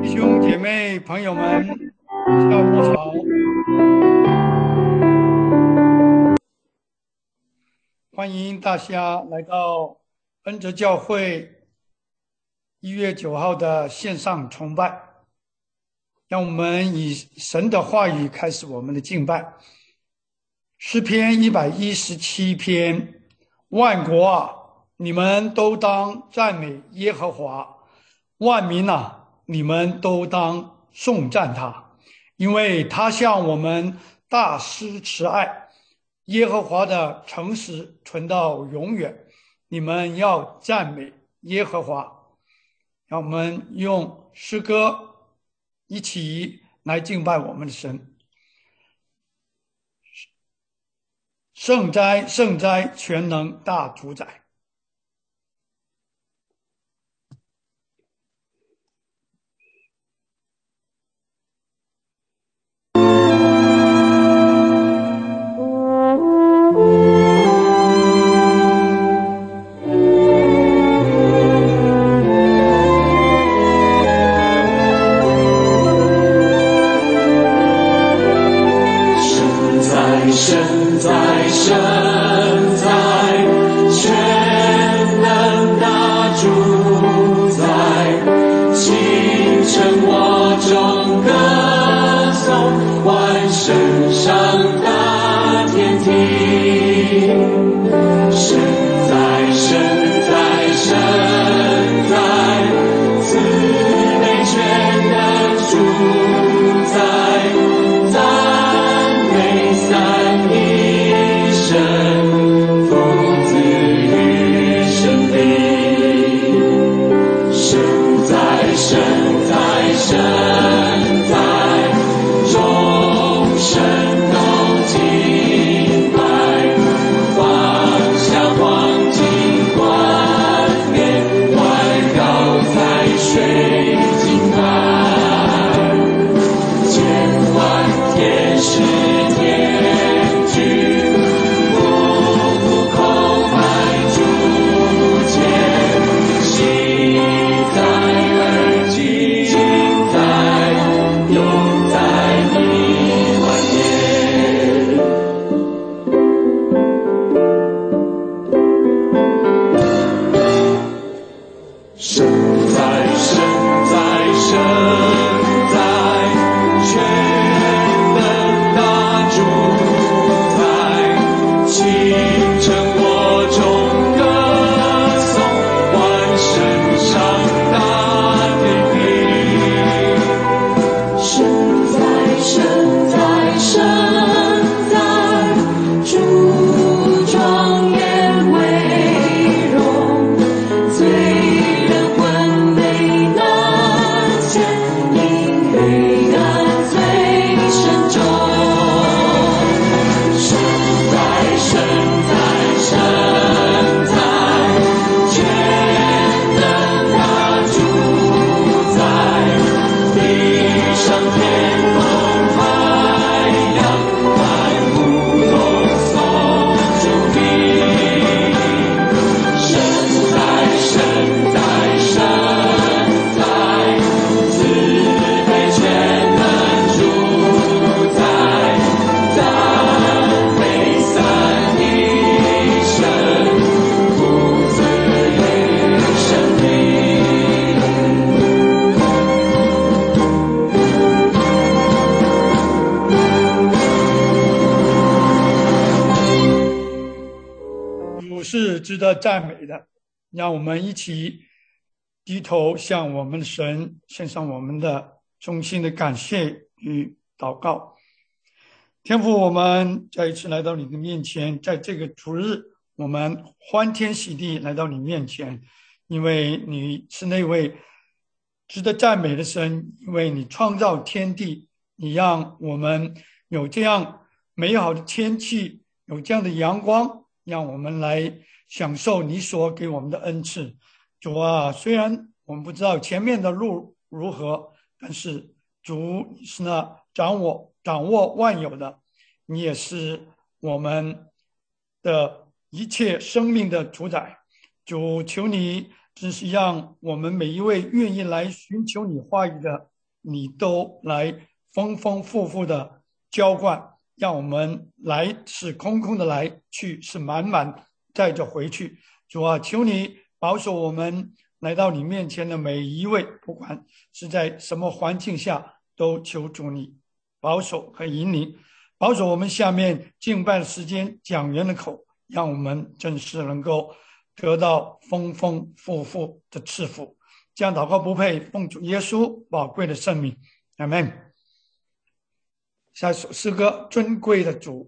弟兄姐妹、朋友们，下午好！欢迎大家来到恩泽教会1月9号的线上崇拜。让我们以神的话语开始我们的敬拜。诗篇117篇：万国啊，你们都当赞美耶和华；万民啊，你们都当颂赞他，因为他向我们大施慈爱，耶和华的诚实存到永远。你们要赞美耶和华。让我们用诗歌一起来敬拜我们的神。圣哉，圣哉，全能大主宰！值得赞美的，让我们一起低头向我们的神献上我们的衷心的感谢与祷告。天父，我们再一次来到你的面前，在这个主日，我们欢天喜地来到你面前，因为你是那位值得赞美的神，因为你创造天地，你让我们有这样美好的天气，有这样的阳光，让我们来享受你所给我们的恩赐。主啊，虽然我们不知道前面的路如何，但是主是那掌握万有的，你也是我们的一切生命的主宰。主，求你真是让我们每一位愿意来寻求你话语的你都来丰丰富富的浇灌，让我们来是空空的来，去是满满带着回去。主啊，求你保守我们来到你面前的每一位，不管是在什么环境下，都求主你保守和引领，保守我们下面敬拜的时间讲员的口，让我们真是能够得到丰丰富富的赐福。这样祷告不配，奉主耶稣宝贵的圣名，阿们。下一首诗歌，尊贵的主。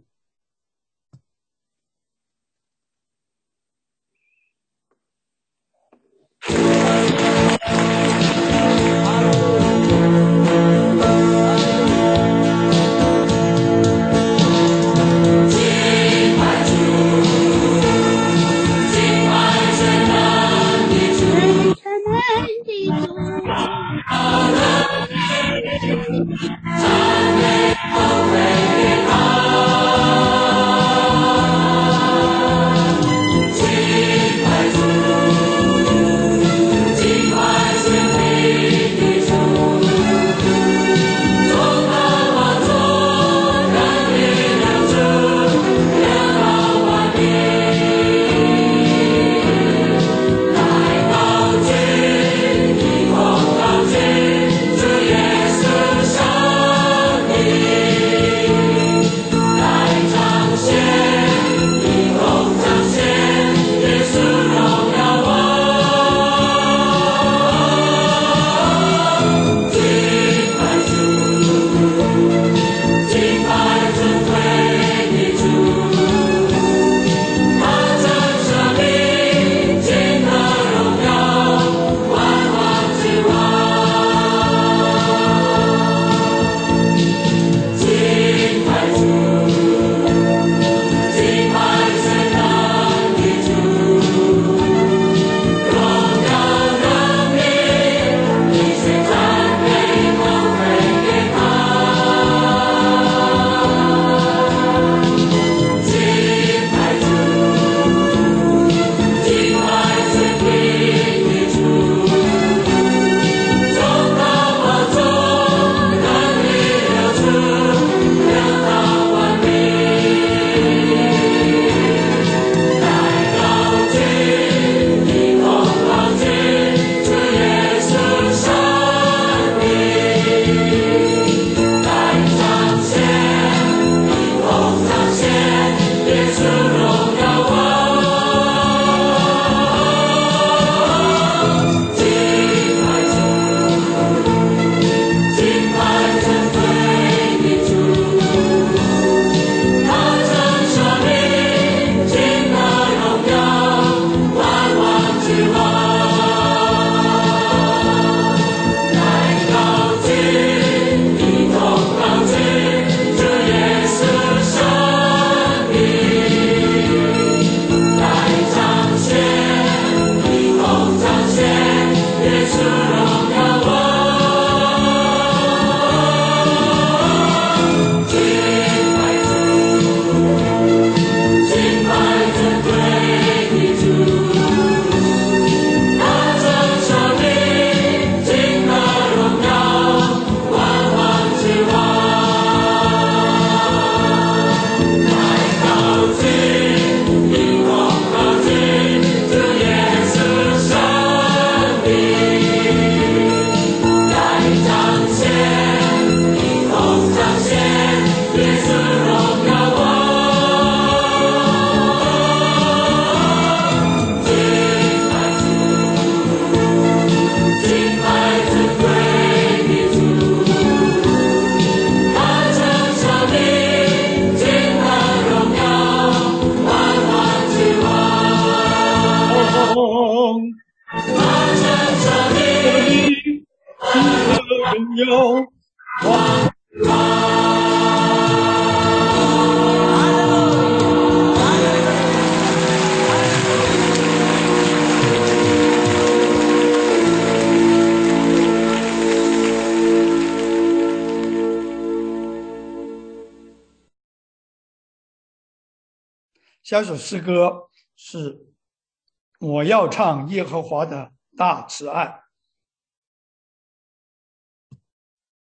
下一首诗歌是我要唱耶和华的大慈爱。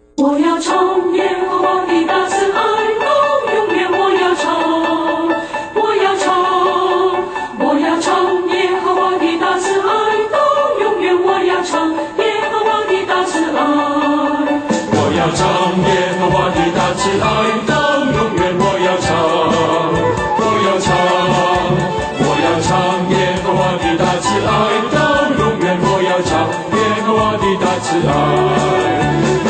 我要唱耶和华的大慈爱，到永远我要唱，我要唱，我要唱耶和华的大慈爱，到永远我要唱耶和华的大慈爱。 我要唱耶和华的大慈爱，到永远我要唱，我要唱，我要唱耶和华的大慈爱，到永远我要唱耶和华的大慈爱。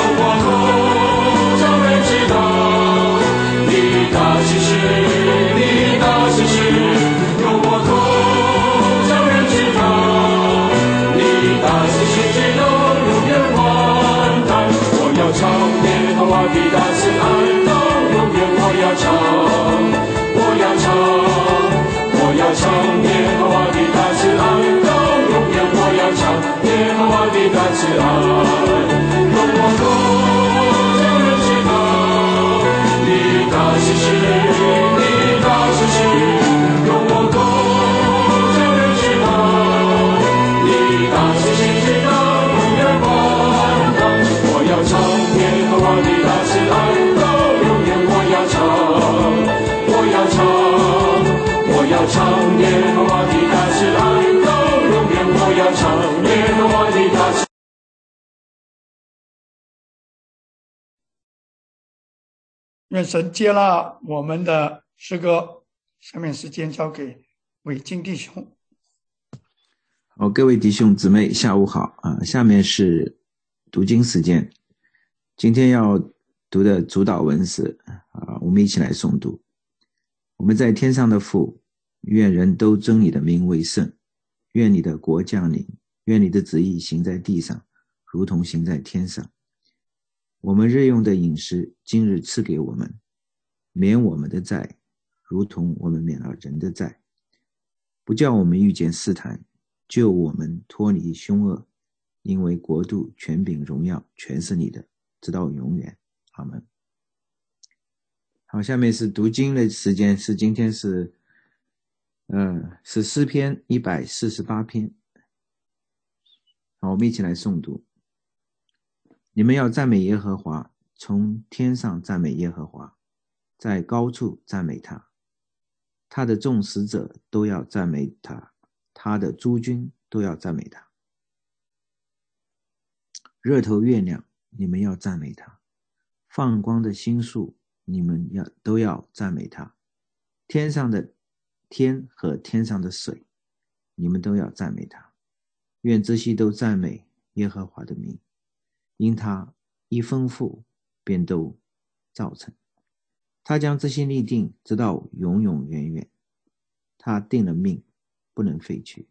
的大慈爱到永远我要唱，我要唱，我要唱耶和华的大慈爱到永远我要唱耶和华的大慈爱。用我口让人知道你大喜事，你大喜事，用我口让人知道你大喜事直到永远万代。我要唱耶和华的大慈爱到永远我要唱，我要唱，我要唱耶和华的大慈爱到永远我要唱耶和华的大慈爱。 愿神接纳我们的诗歌。下面时间交给伟金弟兄。 好，各位弟兄姊妹下午好啊！下面是读经时间。今天要读的主导文是我们一起来诵读。我们在天上的父，愿人都尊你的名为圣，愿你的国降临，愿你的旨意行在地上，如同行在天上。我们日用的饮食今日赐给我们，免我们的债，如同我们免了人的债，不叫我们遇见试探，救我们脱离凶恶，因为国度、权柄、荣耀全是你的，直到永远。阿们。好，下面是读经的时间，是今天是诗篇148篇。好，我们一起来诵读。你们要赞美耶和华，从天上赞美耶和华，在高处赞美他，他的众使者都要赞美他，他的诸军都要赞美他。日头月亮，你们要赞美他，放光的星宿，你们都要赞美他，天上的天和天上的水，你们都要赞美他。愿这些都赞美耶和华的名，因他一吩咐便都造成，他将这些立定直到永永远远，他定了命不能废去。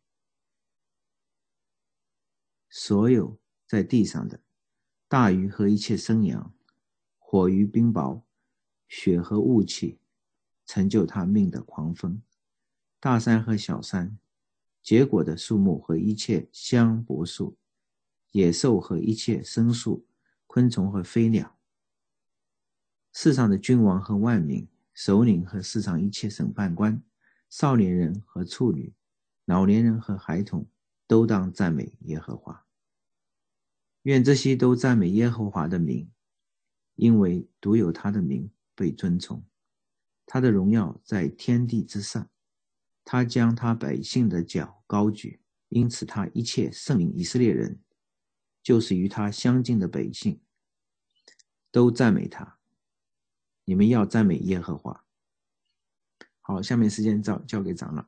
所有在地上的大鱼和一切生羊，火与冰雹，雪和雾气，成就他命的狂风，大山和小山，结果的树木和一切香柏树，野兽和一切牲畜，昆虫和飞鸟，世上的君王和万民，首领和世上一切审判官，少年人和处女，老年人和孩童，都当赞美耶和华。愿这些都赞美耶和华的名，因为独有他的名被尊崇，他的荣耀在天地之上，他将他百姓的脚高举，因此他一切圣民以色列人，就是与他相近的百姓，都赞美他。你们要赞美耶和华。好，下面时间交给长老。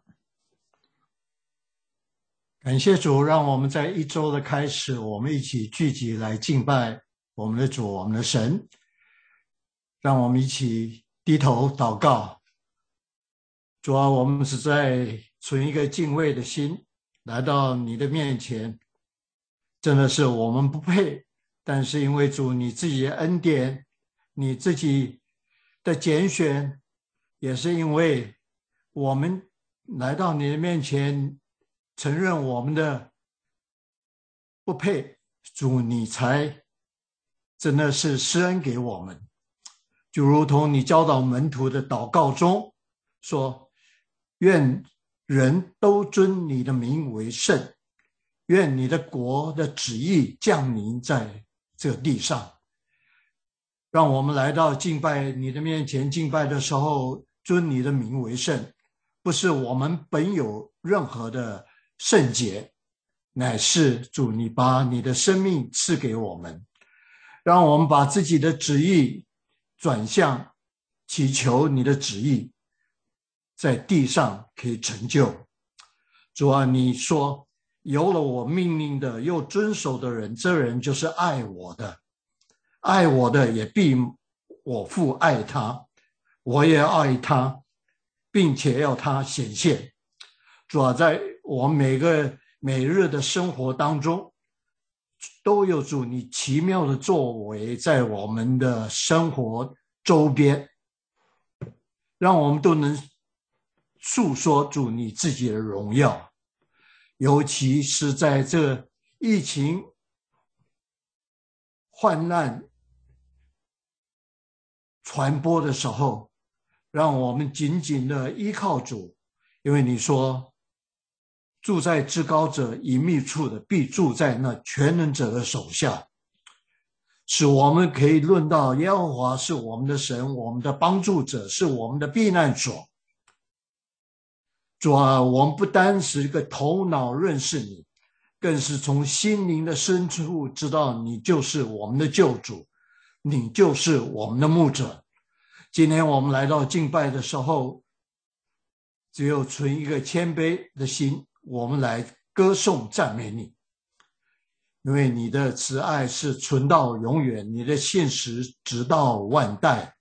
感谢主，让我们在一周的开始，我们一起聚集来敬拜我们的主，我们的神。让我们一起低头祷告。主啊，我们是在存一个敬畏的心来到你的面前，真的是我们不配，但是因为主你自己的恩典，你自己的拣选，也是因为我们来到你的面前，承认我们的不配，主你才真的是施恩给我们。就如同你教导门徒的祷告中说，愿人都尊你的名为圣，愿你的国的旨意降临在这地上。 让我们来到敬拜你的面前敬拜的时候，尊你的名为圣，不是我们本有任何的圣洁，乃是主你把你的生命赐给我们，让我们把自己的旨意转向，祈求你的旨意在地上可以成就。主啊，你说有了我命令的又遵守的人，这人就是爱我的，爱我的也必我父爱他，我也爱他，并且要他显现。主啊，在我每日的生活当中，都有主你奇妙的作为在我们的生活周边，让我们都能诉说主你自己的荣耀。尤其是在这疫情患难传播的时候，让我们紧紧的依靠主，因为你说住在至高者隐秘处的必住在那全能者的手下，使我们可以论到耶和华是我们的神，我们的帮助者，是我们的避难所。主啊，我们不单是一个头脑认识你，更是从心灵的深处知道你就是我们的救主，你就是我们的牧者。今天我们来到敬拜的时候，只有存一个谦卑的心，我们来歌颂赞美你，因为你的慈爱是存到永远，你的信实直到万代。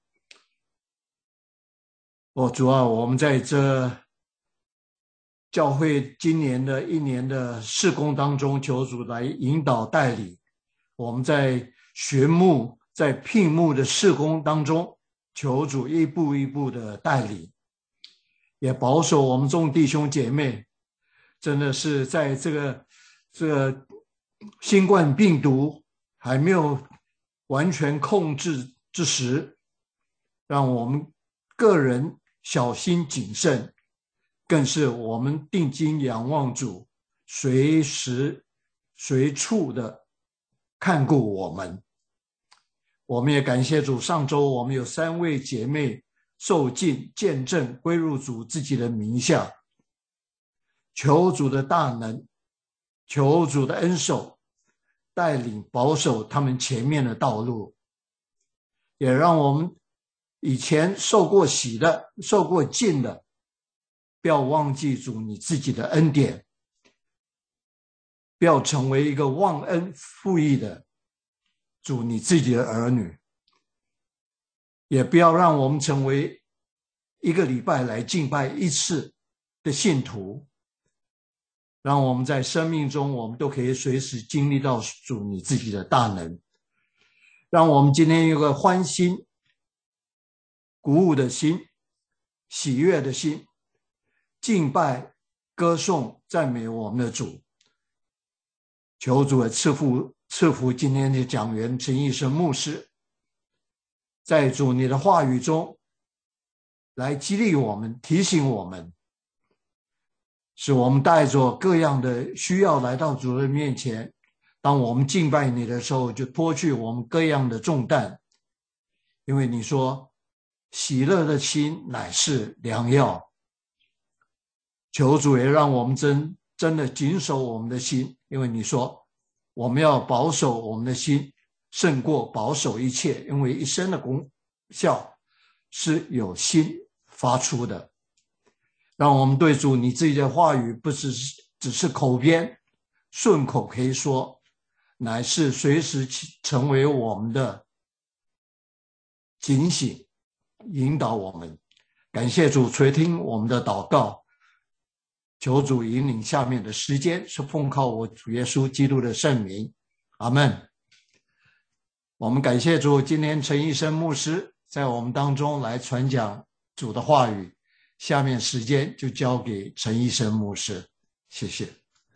主啊，我们在这教会今年的一年的事工当中，求主来引导带领我们，在学牧在聘牧的事工当中，求主一步一步的带领，也保守我们众弟兄姐妹，真的是在这个新冠病毒还没有完全控制之时，让我们个人小心谨慎，更是我们定睛仰望主，随时随处的看顾我们。我们也感谢主，上周我们有3位姐妹受尽见证归入主自己的名下，求主的大能，求主的恩手带领保守他们前面的道路，也让我们以前受过洗的受过浸的，不要忘记主你自己的恩典，不要成为一个忘恩负义的主你自己的儿女，也不要让我们成为一个礼拜来敬拜一次的信徒，让我们在生命中我们都可以随时经历到主你自己的大能，让我们今天有个欢心鼓舞的心，喜悦的心，敬拜歌颂赞美我们的主。求主的赐福今天的讲员陈义生牧师，在主你的话语中来激励我们，提醒我们，使我们带着各样的需要来到主的面前，当我们敬拜你的时候，就脱去我们各样的重担，因为你说喜乐的心乃是良药。求主也让我们真的谨守我们的心，因为你说我们要保守我们的心胜过保守一切，因为一生的功效是由心发出的。让我们对主你自己的话语不只是口边顺口可以说，乃是随时成为我们的警醒，引导我们。感谢主垂听我们的祷告，求主引领下面的时间，是奉靠我主耶稣基督的圣名，阿们。我们感谢主，今天陈义生牧师在我们当中来传讲主的话语，下面时间就交给陈义生牧师，谢谢。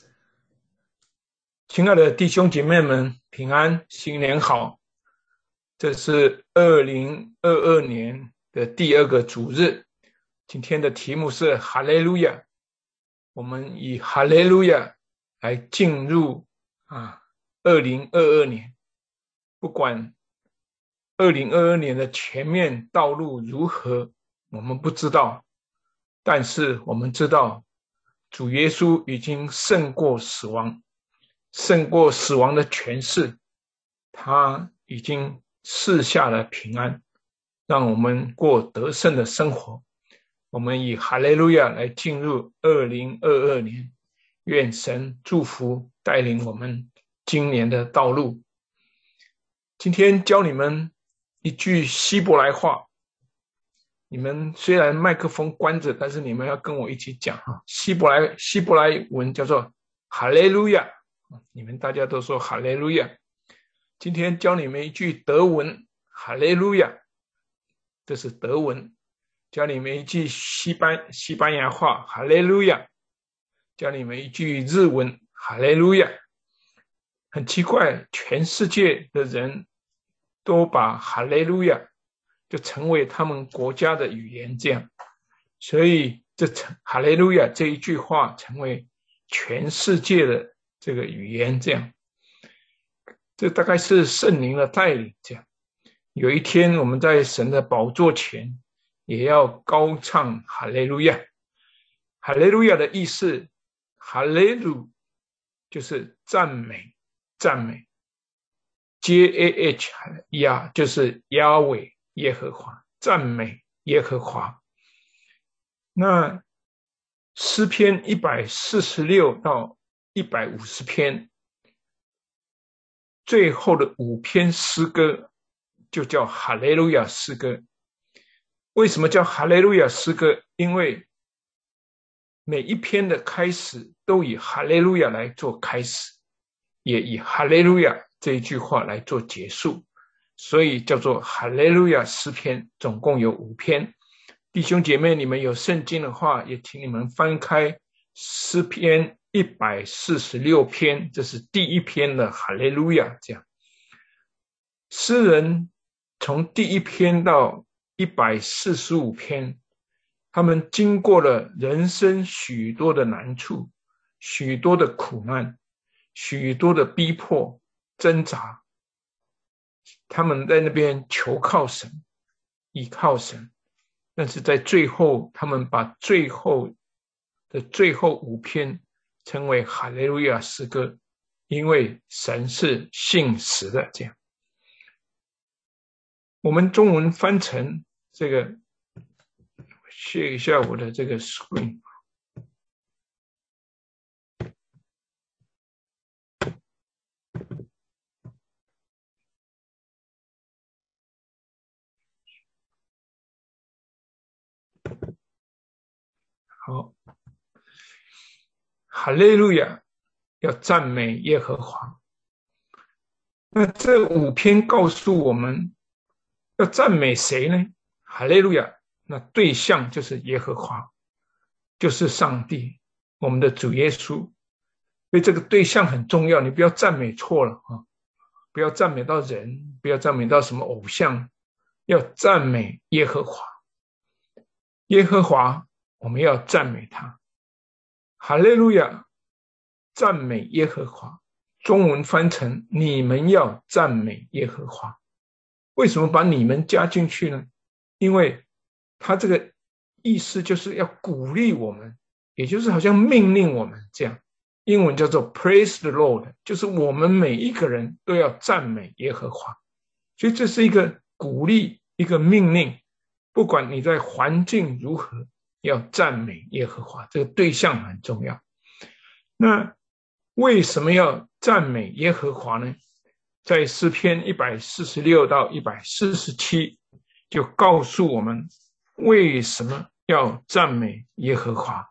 亲爱的弟兄姐妹们，平安，新年好！这是2022年的第2个主日，今天的题目是哈利路亚。我们以哈利路亚来进入2022年。不管 2022年的前面道路如何，我们不知道，但是我们知道主耶稣已经胜过死亡，胜过死亡的权势，他已经赐下了平安，让我们过得胜的生活。我们以哈利路亚来进入2022年，愿神祝福带领我们今年的道路。今天教你们一句希伯来话，你们虽然麦克风关着，但是你们要跟我一起讲希伯来文叫做哈利路亚，你们大家都说哈利路亚。今天教你们一句德文哈利路亚，这是德文。教你们一句西班牙话哈利路亚，教你们一句日文哈利路亚。很奇怪，全世界的人都把哈利路亚就成为他们国家的语言，这样，所以哈利路亚这一句话成为全世界的这个语言，这样。这大概是圣灵的带领，这样。有一天我们在神的宝座前也要高唱哈利路亚。哈利路亚的意思，哈利路就是赞美，赞美 JAH 呀就是亚伟耶和华，赞美耶和华。那诗篇146到150篇最后的5篇诗歌就叫哈利路亚诗歌。为什么叫哈利路亚诗歌？因为每一篇的开始都以哈利路亚来做开始，也以哈利路亚这一句话来做结束，所以叫做哈利路亚诗篇，总共有5篇。弟兄姐妹，你们有圣经的话，也请你们翻开诗篇146篇，这是第1篇的哈利路亚。这样，诗人从第1篇到145篇，他们经过了人生许多的难处，许多的苦难，许多的逼迫挣扎，他们在那边求靠神，依靠神，但是在最后他们把最后5篇称为哈利路亚诗歌，因为神是信实的。这样，我们中文翻成这个share一下我的这个 screen。 好，哈利路亚要赞美耶和华。那这5篇告诉我们要赞美谁呢？哈利路亚，那对象就是耶和华，就是上帝，我们的主耶稣。所以这个对象很重要，你不要赞美错了啊！不要赞美到人，不要赞美到什么偶像，要赞美耶和华。耶和华，我们要赞美他。哈利路亚，赞美耶和华。中文翻成你们要赞美耶和华。为什么把你们加进去呢？因为他这个意思就是要鼓励我们，也就是好像命令我们这样。英文叫做 Praise the Lord， 就是我们每一个人都要赞美耶和华。所以这是一个鼓励，一个命令，不管你在环境如何，要赞美耶和华，这个对象很重要。那为什么要赞美耶和华呢？在诗篇146到147就告诉我们为什么要赞美耶和华。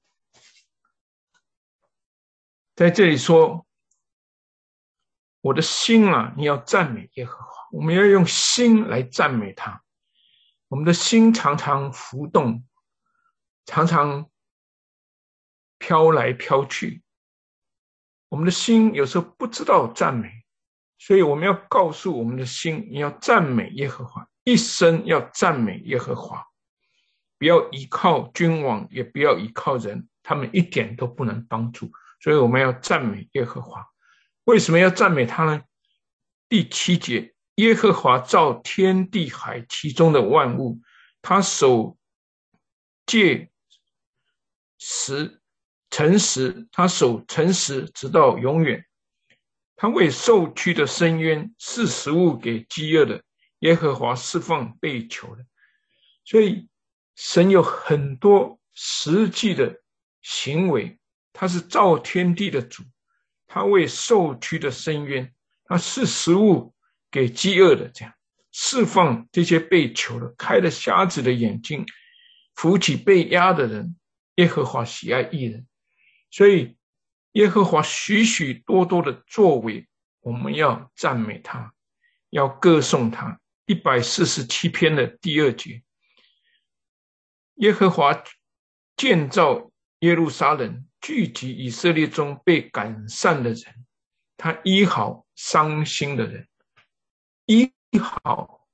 在这里说，我的心啊，你要赞美耶和华。我们要用心来赞美他。我们的心常常浮动，常常飘来飘去，我们的心有时候不知道赞美，所以我们要告诉我们的心，你要赞美耶和华，一生要赞美耶和华，不要依靠君王，也不要依靠人，他们一点都不能帮助，所以我们要赞美耶和华。为什么要赞美他呢？第7节， 耶和华造天地海其中的万物，他守戒实诚实，他守诚实直到永远。他为受屈的伸冤，赐食物给饥饿的，耶和华释放被囚的。所以神有很多实际的行为，他是造天地的主，他为受屈的伸冤，他赐食物给饥饿的，这样释放这些被囚的，开了瞎子的眼睛，扶起被压的人。耶和华喜爱义人，所以耶和华许许多多的作为，我们要赞美他，要歌颂他。147篇的第2节，耶和华建造耶路撒冷，聚集以色列中被赶散的人，他医好伤心的人，医好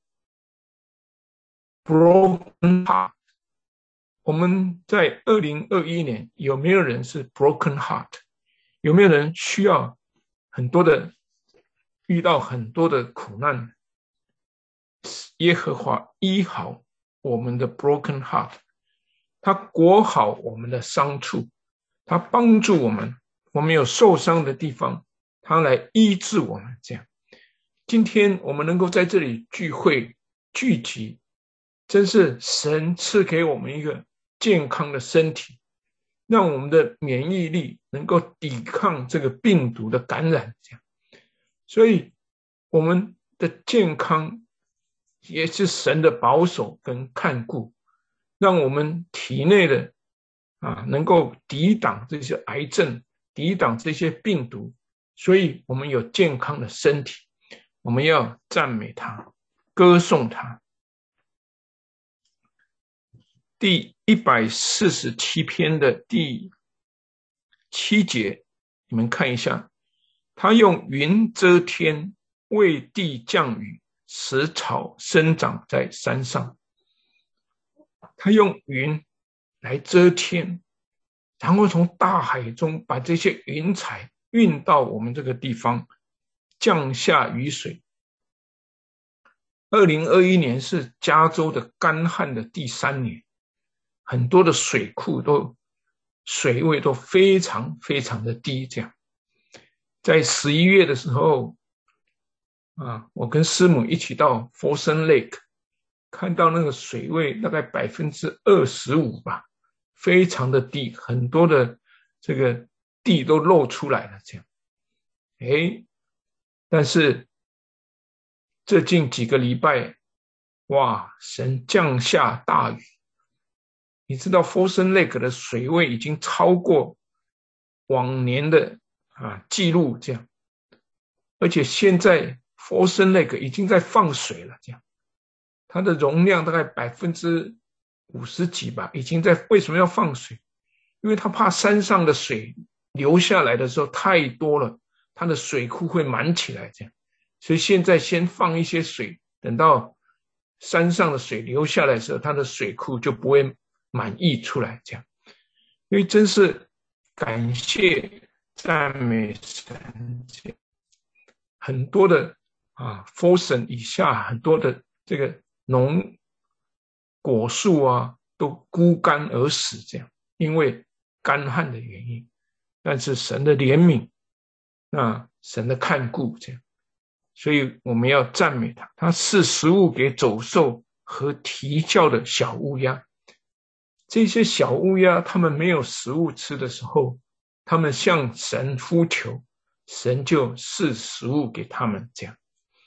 broken heart。我们在2021年有没有人是 broken heart？ 有没有人需要遇到很多的苦难？耶和华医好我们的 broken heart， 他裹好我们的伤处，他帮助我们有受伤的地方，他来医治我们。这样，今天我们能够在这里聚会聚集，真是神赐给我们一个健康的身体，让我们的免疫力能够抵抗这个病毒的感染。这样，所以我们的健康也是神的保守跟看顾，让我们体内的能够抵挡这些癌症，抵挡这些病毒，所以我们有健康的身体，我们要赞美他，歌颂他。第147篇的第7节，你们看一下，他用云遮天，为地降雨，使草生长在山上。他用云来遮天，然后从大海中把这些云彩运到我们这个地方，降下雨水。2021年是加州的干旱的第3年，很多的水库水位都非常非常的低。这样，在11月的时候我跟师母一起到 Folsom Lake， 看到那个水位大概25%吧，非常的低，很多的这个地都露出来了。这样，但是这近几个礼拜，哇，神降下大雨。你知道 Folsom Lake 的水位已经超过往年的记录，这样，而且现在 Folsom Lake 已经在放水了。这样，它的容量大概50%几吧，已经在。为什么要放水？因为他怕山上的水流下来的时候太多了，它的水库会满起来。这样，所以现在先放一些水，等到山上的水流下来的时候，它的水库就不会满溢出来。这样，因为真是感谢赞美神。很多的Folsom以下很多的这个农果树都枯干而死。这样，因为干旱的原因，但是神的怜悯，神的看顾，这样，所以我们要赞美他。他赐食物给走兽和啼叫的小乌鸦。这些小乌鸦他们没有食物吃的时候，他们向神呼求，神就赐食物给他们。这样，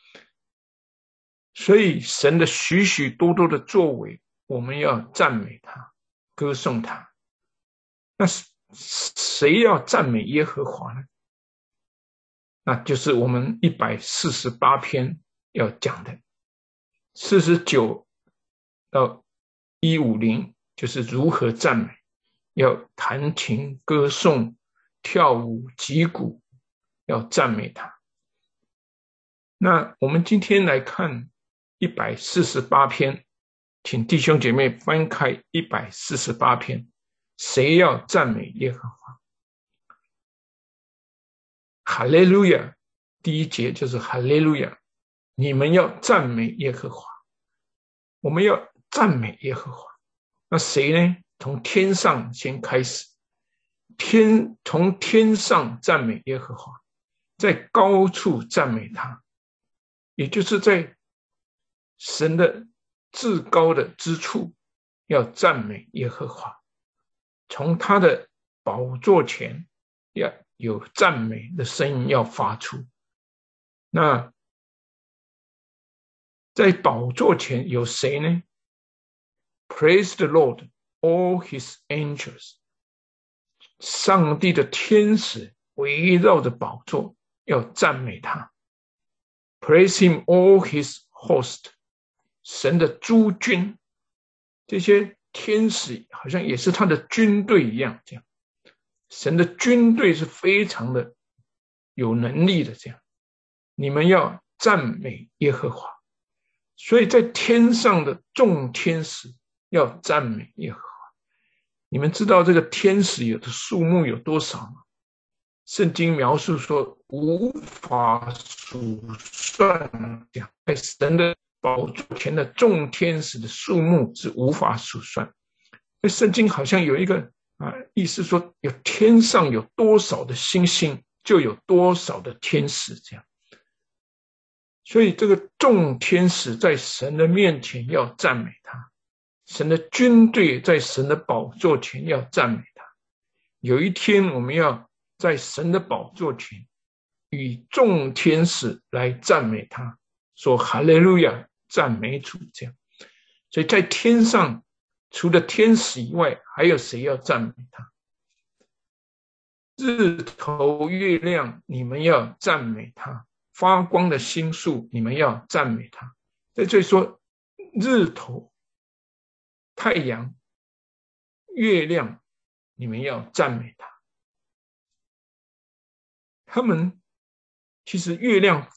所以神的许许多多的作为，我们要赞美他，歌颂他。那谁要赞美耶和华呢？那就是我们148篇要讲的49到150，就是如何赞美，要弹琴歌颂跳舞击鼓，要赞美他。那我们今天来看148篇，请弟兄姐妹翻开148篇，谁要赞美耶和华？哈利路亚，第1节就是哈利路亚， 你们要赞美耶和华，我们要赞美耶和华。那谁呢？从天上先开始，从天上赞美耶和华，在高处赞美他，也就是在神的至高的之处要赞美耶和华，从他的宝座前要有赞美的声音要发出。那在宝座前有谁呢？ Praise the Lord, all his angels， 上帝的天使围绕着宝座要赞美他。 Praise him, all his host， 神的诸军，这些天使好像也是他的军队一样，这样神的军队是非常的有能力的，这样你们要赞美耶和华。所以在天上的众天使要赞美耶和华。你们知道这个天使有的数目有多少吗？圣经描述说无法数算，在神的宝座前的众天使的数目是无法数算。圣经好像有一个意思说，有天上有多少的星星，就有多少的天使，这样。所以这个众天使在神的面前要赞美他，神的军队在神的宝座前要赞美他。有一天我们要在神的宝座前与众天使来赞美他，说哈利路亚，赞美主，这样。所以在天上除了天使以外，还有谁要赞美他？日头月亮，你们要赞美他，发光的星宿，你们要赞美他。在这里说日头、太阳、月亮，你们要赞美他。他们其实月亮、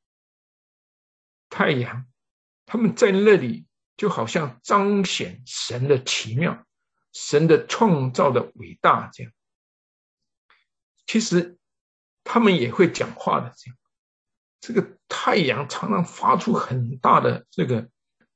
太阳，他们在那里就好像彰显神的奇妙，神的创造的伟大，这样。其实他们也会讲话的，这样。这个太阳常常发出很大的这个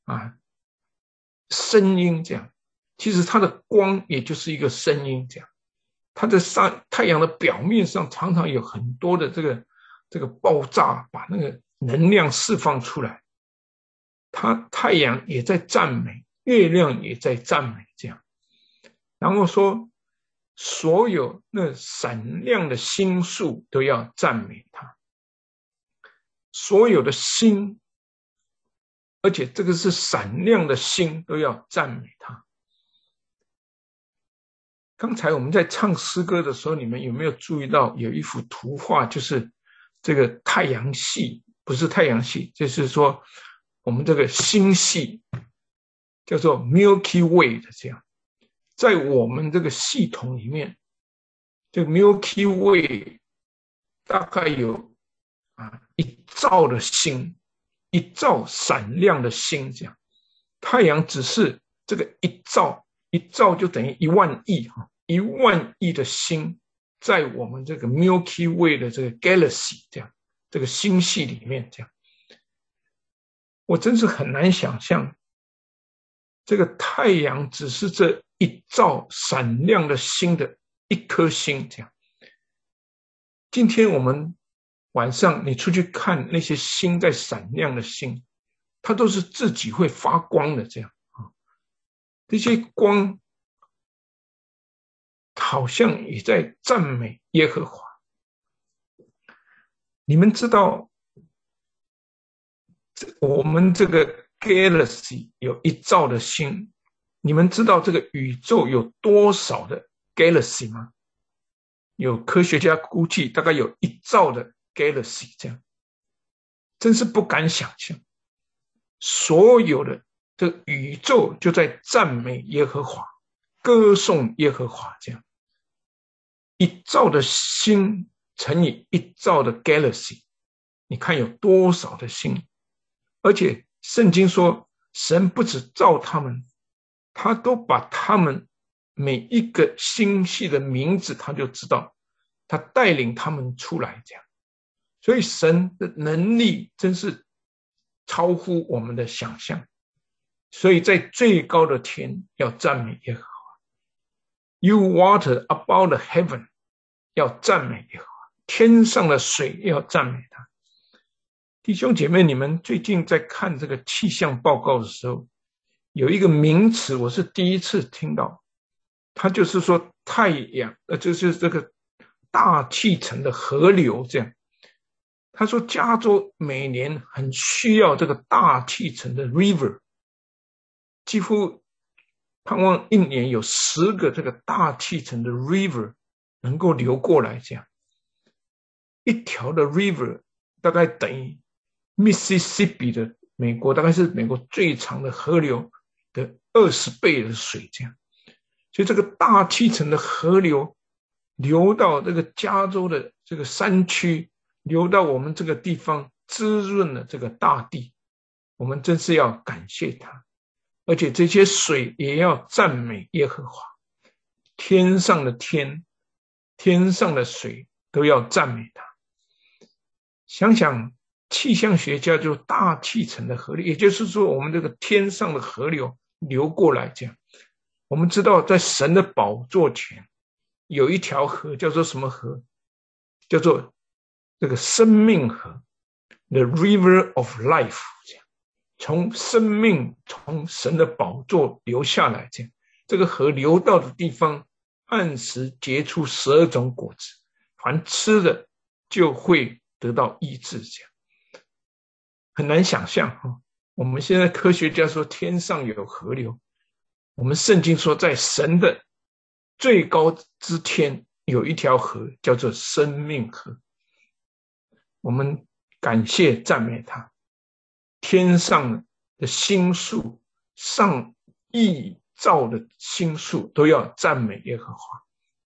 声音，这样。其实它的光也就是一个声音，这样。它的太阳的表面上常常有很多的这个爆炸，把那个能量释放出来。太阳也在赞美，月亮也在赞美，这样。然后说所有那闪亮的星宿都要赞美他，所有的星，而且这个是闪亮的星，都要赞美他。刚才我们在唱诗歌的时候，你们有没有注意到有一幅图画，就是这个太阳系，不是太阳系，就是说我们这个星系叫做 Milky Way 的，这样。在我们这个系统里面，这个 Milky Way 大概有1兆的星，1兆闪亮的星，这样。太阳只是这个1兆就等于1万亿，1万亿的星在我们这个 Milky Way 的这个 Galaxy， 这样，这个星系里面，这样。我真是很难想象，这个太阳只是这1兆闪亮的星的一颗星，这样。今天我们晚上你出去看那些星在闪亮的星，它都是自己会发光的，这样。这些光好像也在赞美耶和华。你们知道我们这个 Galaxy 有1兆的星，你们知道这个宇宙有多少的 Galaxy 吗？有科学家估计大概有1兆的 Galaxy， 这样。真是不敢想象，所有的这个宇宙就在赞美耶和华，歌颂耶和华，这样。1兆的星乘以1兆的 Galaxy， 你看有多少的星。而且圣经说神不只造他们，他都把他们每一个星系的名字他就知道，他带领他们出来，这样。所以神的能力真是超乎我们的想象。所以在最高的天要赞美耶和华。You water above the heaven， 要赞美耶和华。天上的水要赞美他。弟兄姐妹，你们最近在看这个气象报告的时候，有一个名词我是第一次听到，它就是说太阳，就是这个大气层的河流这样。他说加州每年很需要这个大气层的 river， 几乎盼望一年有10个这个大气层的 river 能够流过来这样。一条的 river 大概等于 Mississippi 的美国，大概是美国最长的河流的20倍的水这样。所以这个大气层的河流流到这个加州的这个山区，流到我们这个地方，滋润了这个大地，我们真是要感谢他。而且这些水也要赞美耶和华，天上的天，天上的水都要赞美他。想想气象学家就大气层的河流，也就是说我们这个天上的河流流过来这样。我们知道在神的宝座前有一条河，叫做什么河？叫做这个生命河 The River of Life， 这样从生命从神的宝座流下来这样。这个河流到的地方，按时结出12种果子，凡吃的就会得到医治这样。很难想象我们现在科学家说天上有河流，我们圣经说在神的最高之天有一条河叫做生命河。我们感谢赞美他，天上的星宿，上亿兆的星宿都要赞美耶和华。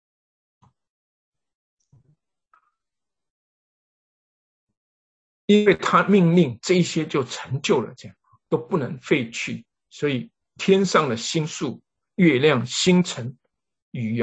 因为他命令这些就成就了，这样都不能废去。所以天上的星宿、月亮、星辰、雨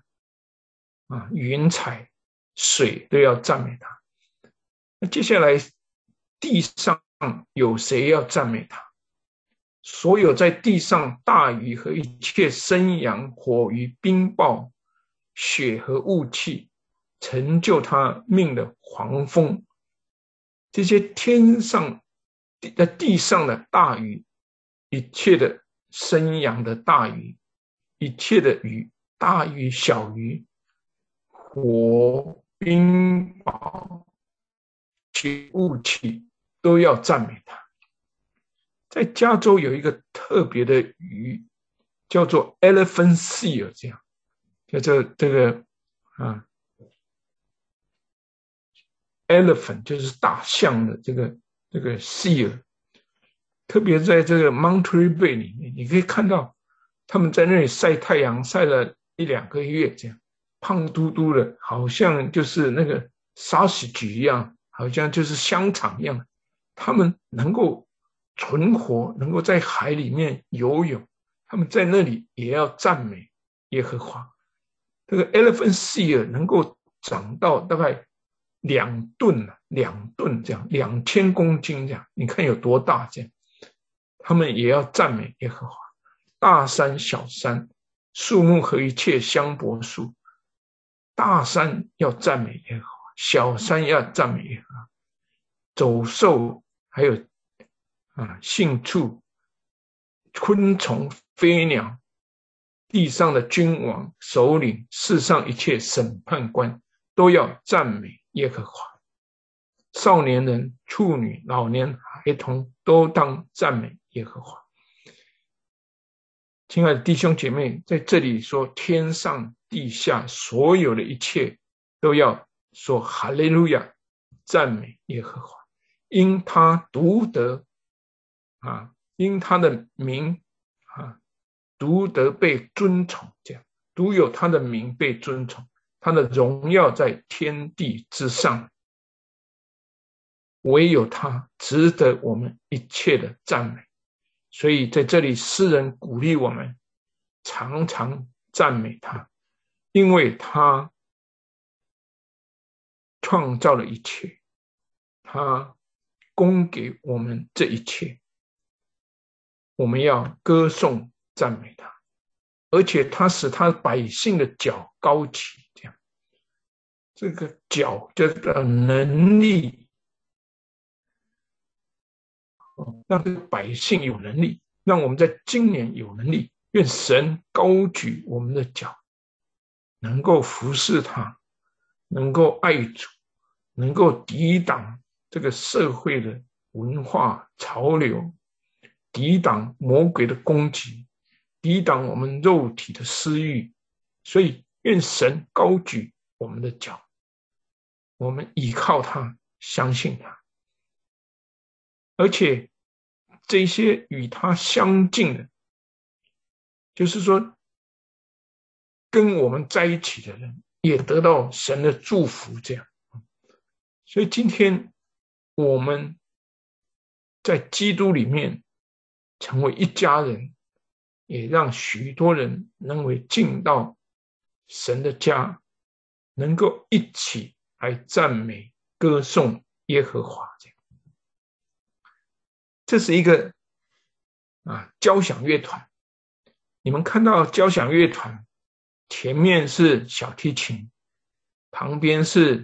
云彩、水都要赞美他。那接下来地上有谁要赞美他？所有在地上大鱼和一切生养、火与冰雹、雪和雾气，成就他命的黄蜂，这些天上在地上的大鱼，一切的生养的大鱼，一切的鱼，大鱼小鱼，火冰雹雪雾气都要赞美他。在加州有一个特别的鱼叫做 elephant seal， 这样叫做这个elephant 就是大象的这个seal， 特别在这个 Monterey Bay 里面，你可以看到他们在那里晒太阳晒了1-2个月这样，胖嘟嘟的，好像就是那个沙士菊一样，好像就是香肠一样。他们能够存活，能够在海里面游泳，他们在那里也要赞美耶和华。这个 elephant seal 能够长到大概2吨这样，2000公斤这样，你看有多大这样。他们也要赞美耶和华。大山小山，树木和一切香柏树，大山要赞美耶和华，小山要赞美耶和华。走兽还有牲畜、昆虫、飞鸟，地上的君王、首领，世上一切审判官，都要赞美耶和华。少年人、处女、老年孩童都当赞美耶和华。亲爱的弟兄姐妹，在这里说天上地下所有的一切都要说哈利路亚，赞美耶和华，因他独得因他的名独得被尊崇，这样独有他的名被尊崇，他的荣耀在天地之上，唯有他值得我们一切的赞美。所以在这里诗人鼓励我们常常赞美他，因为他创造了一切，他供给我们这一切，我们要歌颂赞美他，而且他使他百姓的脚高起，这样，这个脚就是能力，让这个百姓有能力，让我们在今年有能力，愿神高举我们的脚，能够服侍他，能够爱主，能够抵挡这个社会的文化潮流，抵挡魔鬼的攻击，抵挡我们肉体的私欲。所以愿神高举我们的脚，我们依靠他，相信他，而且这些与他相近的，就是说跟我们在一起的人也得到神的祝福，这样。所以今天我们在基督里面成为一家人，也让许多人能够进到神的家，能够一起来赞美歌颂耶和华。这是一个交响乐团，你们看到交响乐团前面是小提琴，旁边是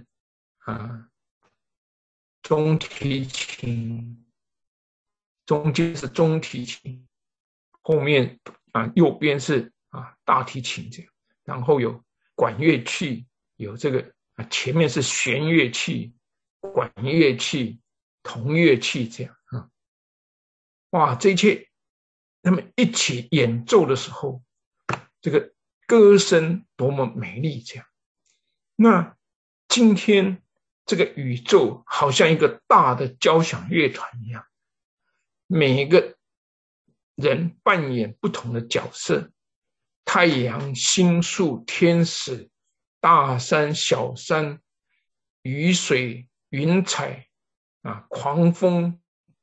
中提琴，中间是中提琴，后面右边是大提琴这样，然后有管乐器，有这个前面是弦乐器、管乐器、铜乐器这样哇，这一切他们一起演奏的时候，这个歌声多么美丽这样。那今天这个宇宙好像一个大的交响乐团一样，每一个人扮演不同的角色，太阳、星宿、天使、大山、小山、雨水、云彩狂风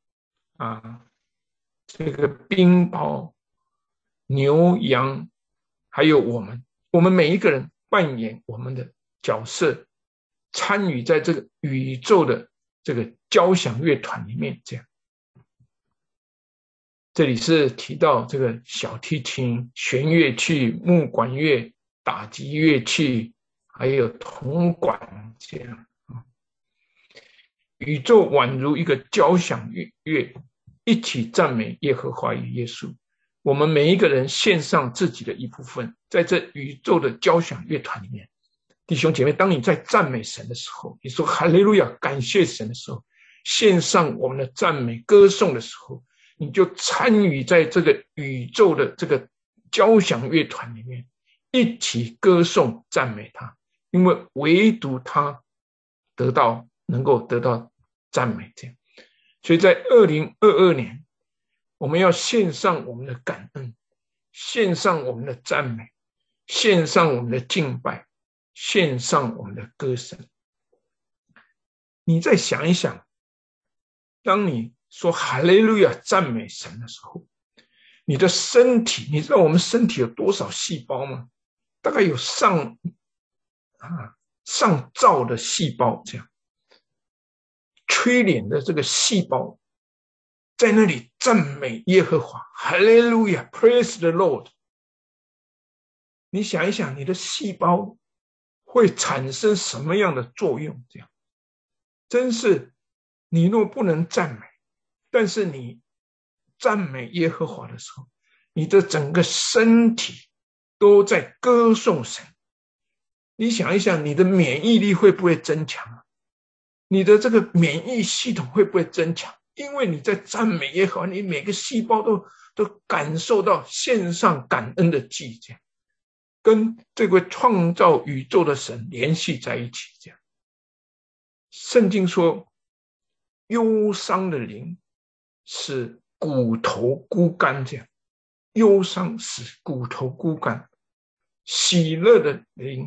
这个冰雹、牛羊，还有我们每一个人扮演我们的角色，参与在这个宇宙的这个交响乐团里面这样。这里是提到这个小提琴、弦乐器、木管乐、打击乐器，还有铜管这样。宇宙宛如一个交响乐，一起赞美耶和华与耶稣。我们每一个人献上自己的一部分，在这宇宙的交响乐团里面。弟兄姐妹，当你在赞美神的时候，你说哈利路亚，感谢神的时候，献上我们的赞美歌颂的时候，你就参与在这个宇宙的这个交响乐团里面，一起歌颂赞美他，因为唯独他能够得到赞美这样。所以在2022年，我们要献上我们的感恩，献上我们的赞美，献上我们的敬拜，献上我们的歌声。你再想一想，当你说哈利路亚赞美神的时候，你的身体，你知道我们身体有多少细胞吗？大概有上兆的细胞这样。吹脸的这个细胞在那里赞美耶和华，哈利路亚 Praise the Lord。 你想一想，你的细胞会产生什么样的作用这样。真是你若不能赞美，但是你赞美耶和华的时候，你的整个身体都在歌颂神。你想一想，你的免疫力会不会增强？你的这个免疫系统会不会增强？因为你在赞美耶和华，你每个细胞都感受到献上感恩的祭，这样跟这个创造宇宙的神联系在一起。这样，圣经说，忧伤的灵使骨头枯干，这样，忧伤使骨头枯干，喜乐的灵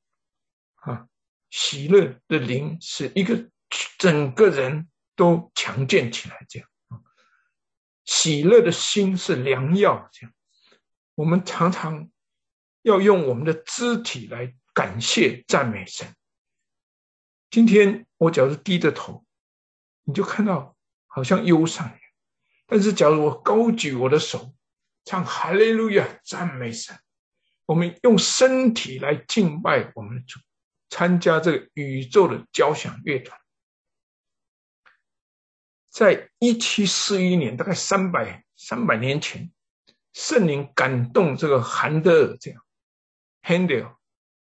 喜乐的灵使一个整个人都强健起来，这样。喜乐的心是良药，这样。我们常常要用我们的肢体来感谢赞美神。今天我只要是低着头，你就看到好像忧伤一样。但是假如我高举我的手，唱哈利路亚，赞美神，我们用身体来敬拜我们的主，参加这个宇宙的交响乐团。在1741年，大概300年前，圣灵感动这个韩德尔这样 Handel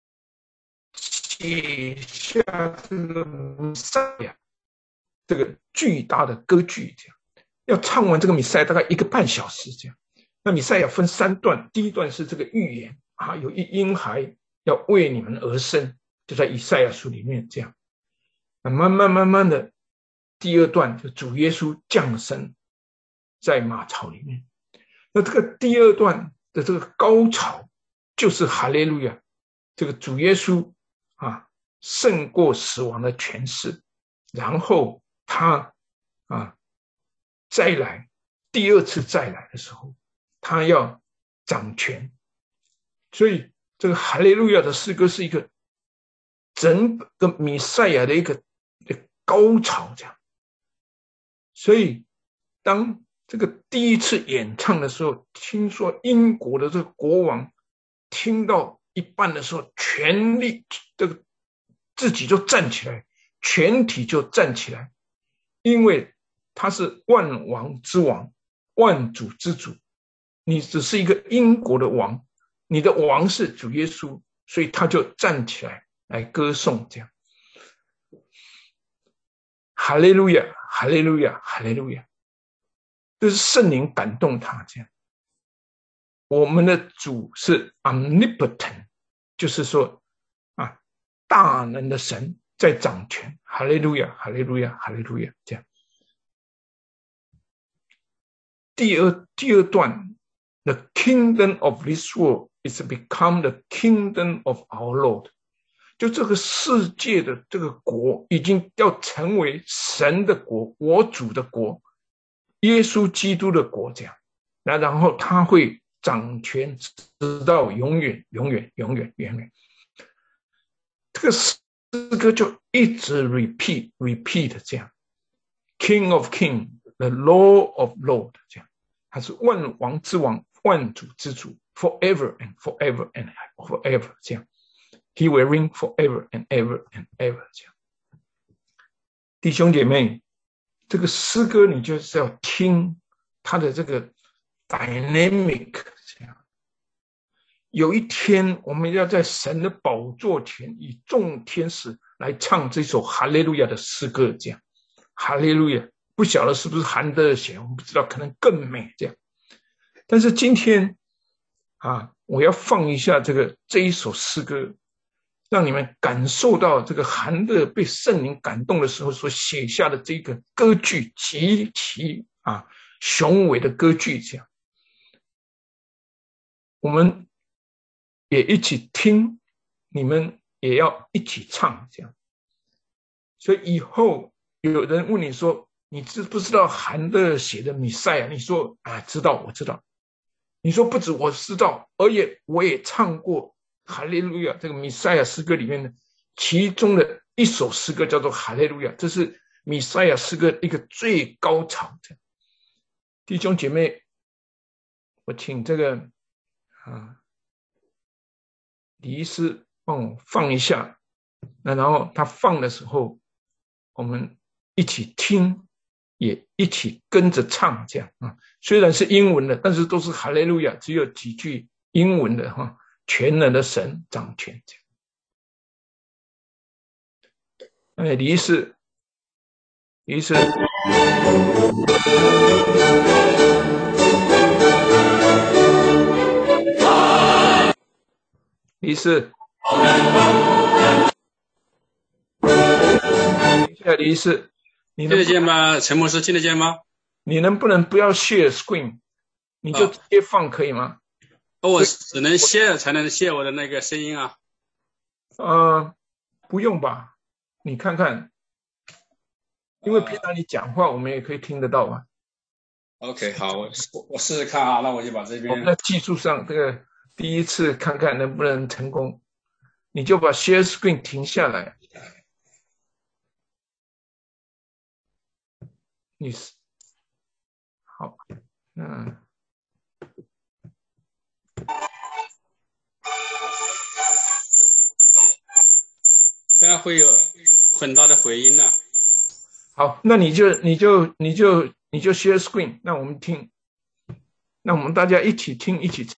写下这个弥赛亚这个巨大的歌剧，这样要唱完这个弥赛亚大概1个半小时这样。那弥赛亚分3段，第一段是这个预言啊，有一婴孩要为你们而生，就在以赛亚书里面这样。那慢慢的，第2段就主耶稣降生在马槽里面。那这个第2段的这个高潮就是哈利路亚，这个主耶稣啊胜过死亡的权势，然后他再来，第2次再来的时候，他要掌权。所以这个哈利路亚的诗歌是一个整个弥赛亚的一个高潮这样。所以当这个第1次演唱的时候，听说英国的这个国王听到一半的时候，全力这个自己就站起来，全体就站起来，因为他是万王之王，万主之主，你只是一个英国的王，你的王是主耶稣，所以他就站起来来歌颂这样。哈利路亚，哈利路亚，哈利路亚，这是圣灵感动他这样。我们的主是 omnipotent， 就是说大能的神在掌权。哈利路亚，哈利路亚，哈利路亚，这样。第二段 The kingdom of this world is become the kingdom of our Lord， 就这个世界的这个国已经要成为神的国，我主的国，耶稣基督的国这样。那然后他会掌权直到永远永远永远永远。这个诗歌就一直 repeat 这样。 King of King， The Lord of Lord， 这样。他是万王之王，万主之主， forever and forever and forever， 这样。He will reign forever and ever and ever， 这样。弟兄姐妹，这个诗歌你就是要听它的这个 dynamic， 这样。有一天我们要在神的宝座前以众天使来唱这首哈利路亚的诗歌，这样。哈利路亚，不晓得是不是韩德尔写，我们不知道，可能更美这样。但是今天我要放一下这一首诗歌，让你们感受到这个韩德尔被圣灵感动的时候所写下的这个歌剧，极其雄伟的歌剧这样。我们也一起听，你们也要一起唱这样。所以以后有人问你说，你知不知道韩德尔写的弥赛亚？你说知道，我知道。你说不止我知道，而且我也唱过哈利路亚这个弥赛亚诗歌里面的其中的一首诗歌叫做哈利路亚，这是弥赛亚诗歌一个最高潮的。弟兄姐妹，我请这个李医师帮我放一下，那然后他放的时候我们一起听，也一起跟着唱这样虽然是英文的，但是都是哈利路亚，只有几句英文的全能的神掌权这样。李医师李医师李医师听得见吗？陈牧师听得见吗？ 你能不能不要 share screen， 你就直接放可以吗？ 我只能 share 才能 share 我的那个声音啊。 不用吧，你看看，因为平常你讲话我们也可以听得到嘛。 OK， 好，我试试看啊，那我就把这边。 我们在技术上这个第一次看看能不能成功，你就把 share screen 停下来。 现在会有很大的回音了。 好，那你就 share screen， 那我们听，那我们大家一起听，一起。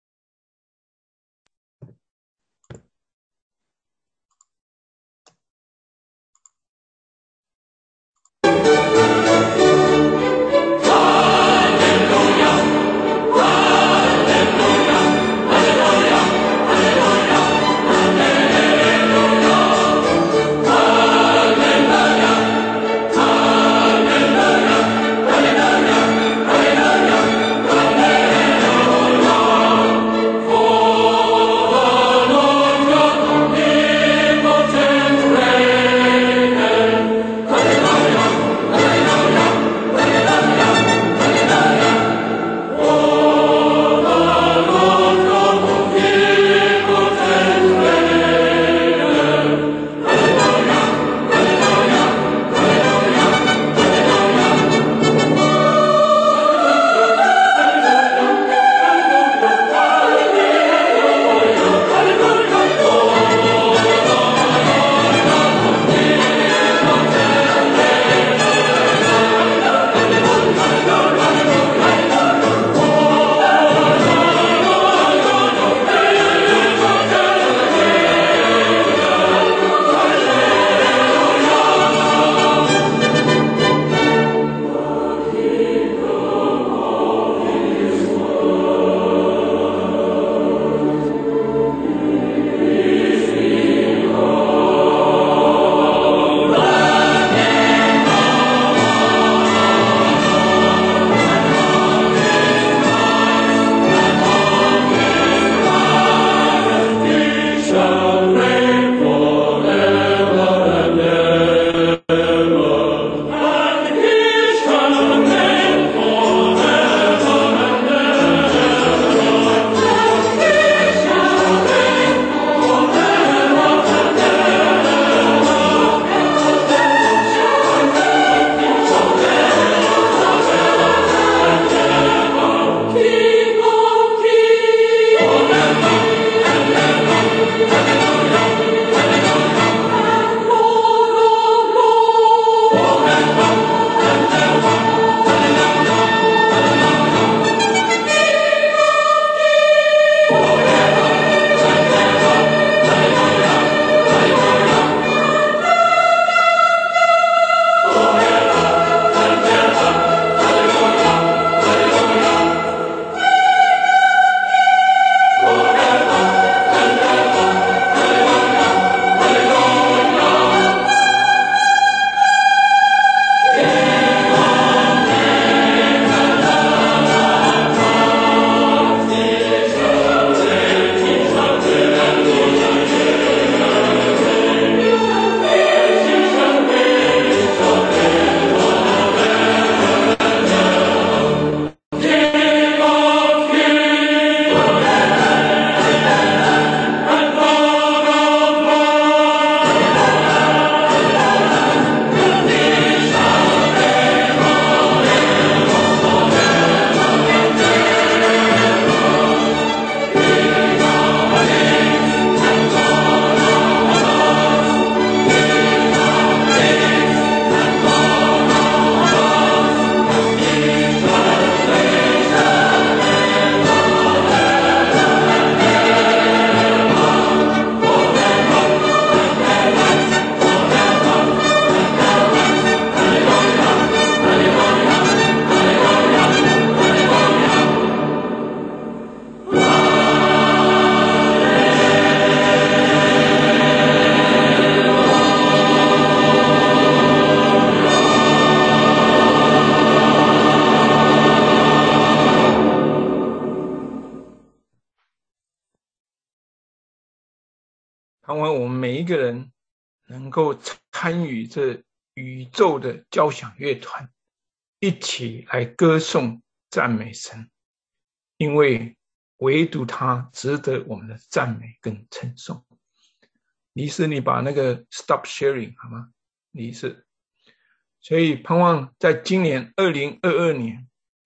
盼望我们每一个人能够参与这宇宙的交响乐团，一起来歌颂赞美神，因为唯独他值得我们的赞美跟称颂。李师，你把那个 stop sharing 好吗？李师，所以盼望在今年2022年，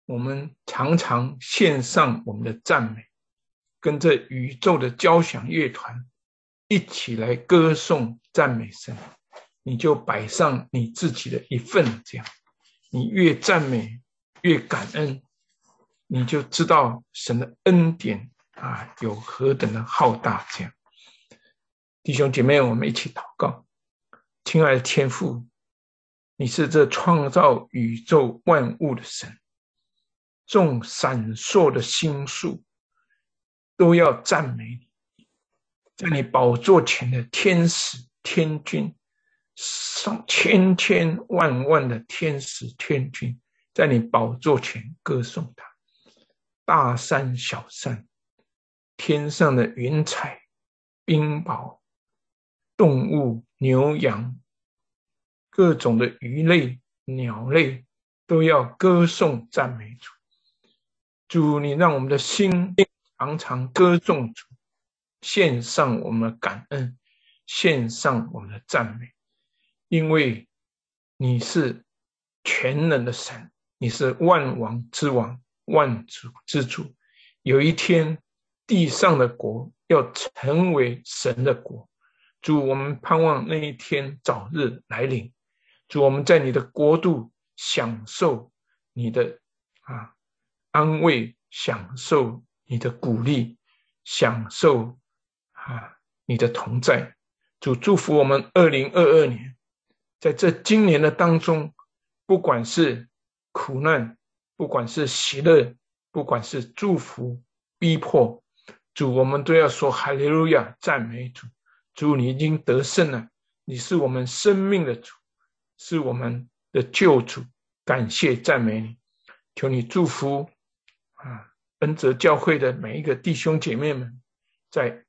我们常常献上我们的赞美，跟着宇宙的交响乐团一起来歌颂赞美神，你就摆上你自己的一份，这样你越赞美越感恩，你就知道神的恩典有何等的浩大。这样弟兄姐妹，我们一起祷告。亲爱的天父，你是这创造宇宙万物的神，众闪烁的星宿都要赞美你，在你宝座前的天使天君，上千千万万的天使天君，在你宝座前歌颂他。大山小山，天上的云彩冰雹，动物牛羊，各种的鱼类鸟类都要歌颂赞美主。主，你让我们的心常常歌颂主，献上我们的感恩，献上我们的赞美，因为你是全能的神，你是万王之王，万主之主。有一天地上的国要成为神的国，主，我们盼望那一天早日来临。主，我们在你的国度享受你的安慰，享受你的鼓励，享受你的同在。主，祝福我们2022年，在这今年的当中，不管是苦难，不管是喜乐，不管是祝福逼迫，主，我们都要说哈利路亚，赞美主。主，你已经得胜了，你是我们生命的主，是我们的救主，感谢赞美你。求你祝福恩泽教会的每一个弟兄姐妹们，在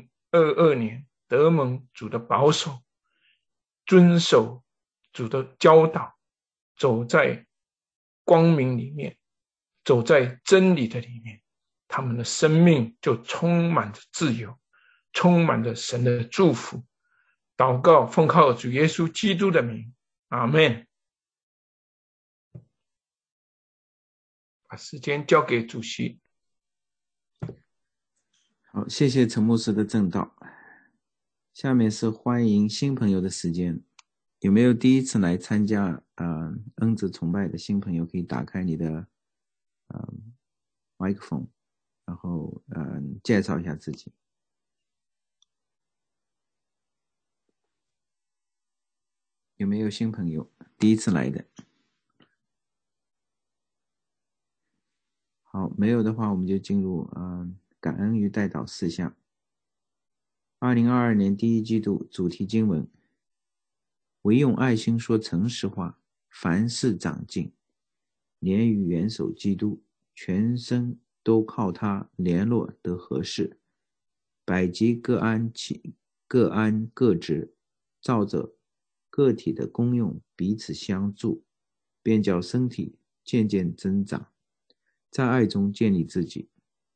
2022年得蒙主的保守，遵守主的教导，走在光明里面，走在真理的里面，他们的生命就充满着自由，充满着神的祝福。祷告奉靠主耶稣基督的名，阿们。把时间交给主席。 好，谢谢陈牧师的正道。下面是欢迎新朋友的时间，有没有第一次来参加恩泽崇拜的新朋友，可以打开你的麦克风，然后介绍一下自己。有没有新朋友第一次来的？好，没有的话我们就进入感恩与代祷事项。2022年第一季度主题经文：唯用爱心说诚实话，凡事长进，连于元首基督，全身都靠他联络得合适，百级各安各职，照着个体的功用彼此相助，便叫身体渐渐增长，在爱中建立自己。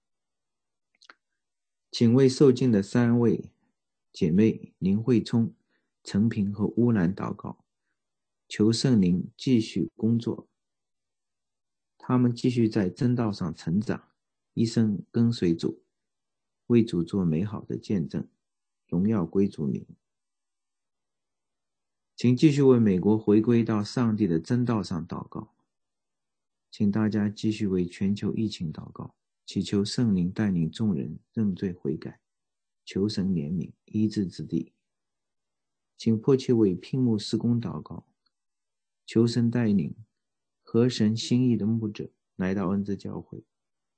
请为受浸的3位姐妹林慧聪、陈平和乌兰祷告，求圣灵继续工作，他们继续在真道上成长，一生跟随主，为主做美好的见证，荣耀归主名。请继续为美国回归到上帝的真道上祷告，请大家继续为全球疫情祷告，祈求圣灵带领众人认罪悔改，求神怜悯医治之地。请迫切为聘牧事工祷告，求神带领合神心意的牧者来到恩赐教会。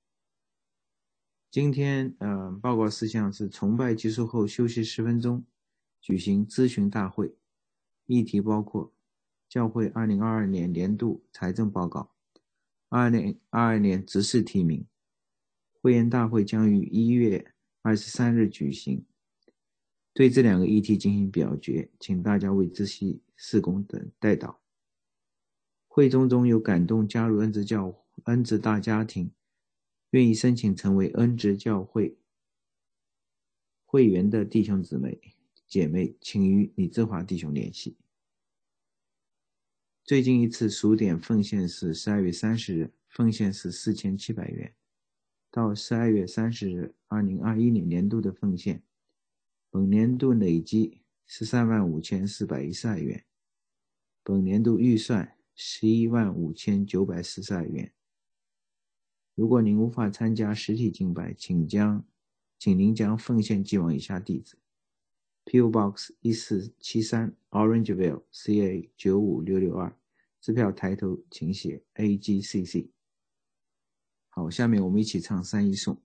今天报告事项是崇拜结束后休息10分钟，举行咨询大会，议题包括教会2022年年度财政报告、2022年执事提名。会员大会将于1月23日举行，对这2个议题进行表决，请大家为这些事工等代祷。会中有感动加入恩慈大家庭，愿意申请成为恩慈教会会员的弟兄姊妹姐妹，请与李志华弟兄联系。最近一次数点奉献是12月30日， 奉献是4700元。到12月30日2021年年度的奉献，本年度累计135412元，本年度预算115942元。如果您无法参加实体敬拜，请您将奉献寄往以下地址： P.O. Box 1473 Orangeville CA 95662，支票抬头请写 AGCC。 好，下面我们一起唱三一颂。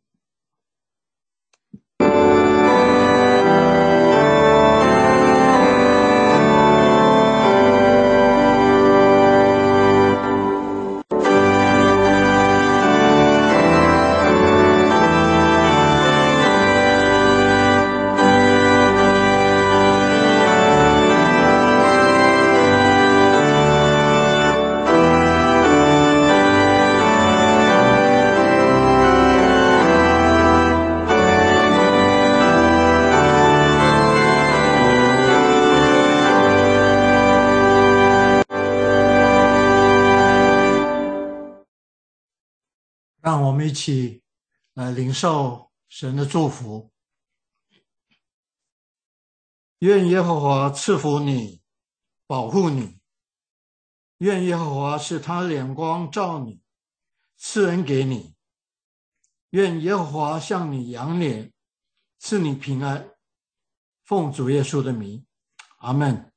让我们一起来领受神的祝福。愿耶和华赐福你，保护你；愿耶和华使他脸光照你，赐恩给你；愿耶和华向你扬脸，赐你平安。奉主耶稣的名，阿们。